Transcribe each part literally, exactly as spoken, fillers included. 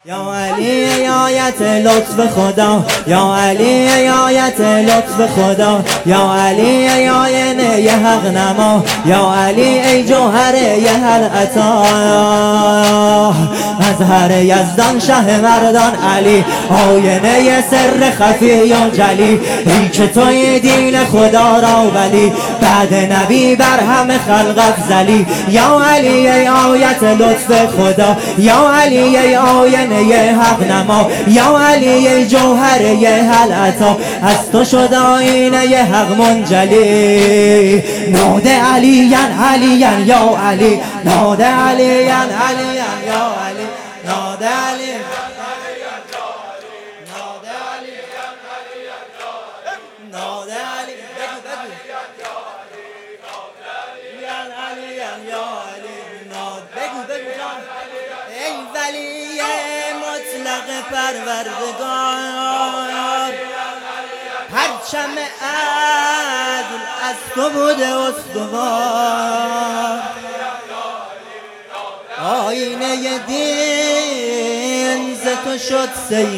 یا علی ای آیت لطف خدا، یا علی ای آیت لطف خدا، یا علی ای آینه ی حق نما، یا علی ای جوهر ی هر عطا، مظهر یزدان شه مردان علی، آینه ی سر خفی و جلی، ای که توی دین خدا را ولی، بعد نبی بر همه خلق افضلی. یا علی ای آیت لطف خدا، یا علی ای آینه ی حق نما، یا علی ای جوهر ی هر عطا، از تو شد آینه ی حق منجلی. ناده علیان علیان یا علی، ناده علیان علیان یا علی، ناده علی ناده علی بگو بگو بگو بگو جان. ای ولی مطلق پروردگار، پرچم عدل از تو بوده استوار، آینه دین ز تو شد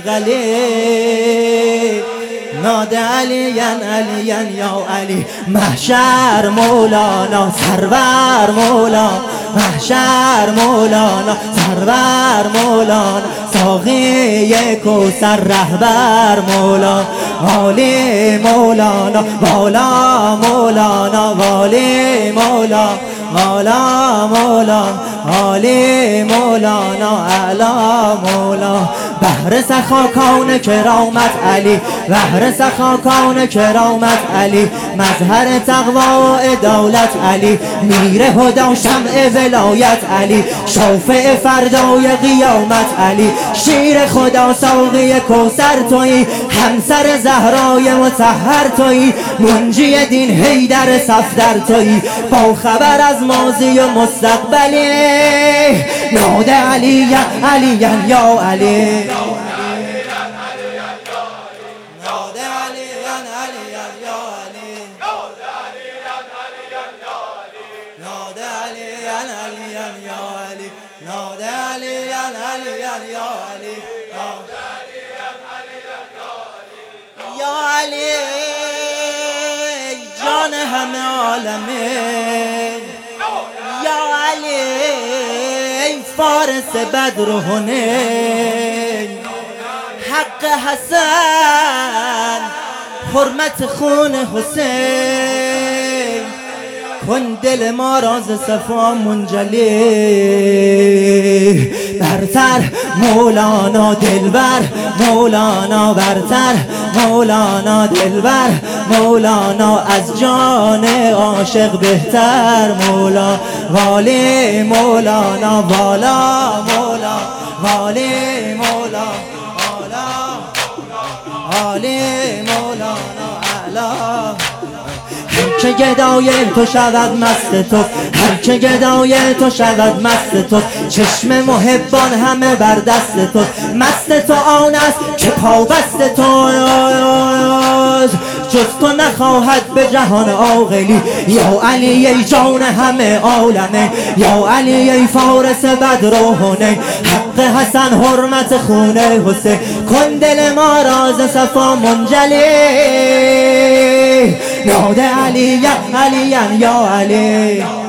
صیقلی. ناده علیان علیان یا علی، محشر مولانا سرور مولانا، محشر مولانا سرور مولانا، ساقی کوثر رهبر مولانا، والی مولانا والا مولانا، والی مولانا والا مولانا، عالی مولانا اعلی مولانا. بحر سخاکان کرامت علی، بحر سخاکان کرامت علی، مظهر تقوا و عدالت علی، میر هدا شمع ولایت علی، شافع فردای قیامت علی، شیر خدا ساقی کوثر تویی، همسر زهرای مطهر تویی، منجی دین حیدر صفدر تویی، با خبر از ماضی و مستقبلی. ناده علیان علیان یا علی، ناده علیان علیان یا علی، ناده علیان علیان یا علی، ناده علیان علیان یا علی، یا علی جان همه عالمین، یا علی فارس بدر و حنین، حق حسن حرمت خون حسین، کن دل ما راز صفا منجلی. برتر مولانا دلبر مولانا، برتر مولانا دلبر مولانا، از جان عاشق بهتر مولا، والی مولانا والا مولا، والی مولا والا، والی مولانا اعلا. هر که گدای تو شود مست تو، هر که گدای تو شود مست تو، چشم محبان همه بر دست تو، مست تو آن است که پابست تو، جز تو نخواهد به جهان عاقلی. یا علی ای جان همه عالمه، یا علی ای فارس بدر و حنین، حق حسن حرمت خون حسین، کن دل ما راز صفا منجلی. ناده علیان علیان یا علی.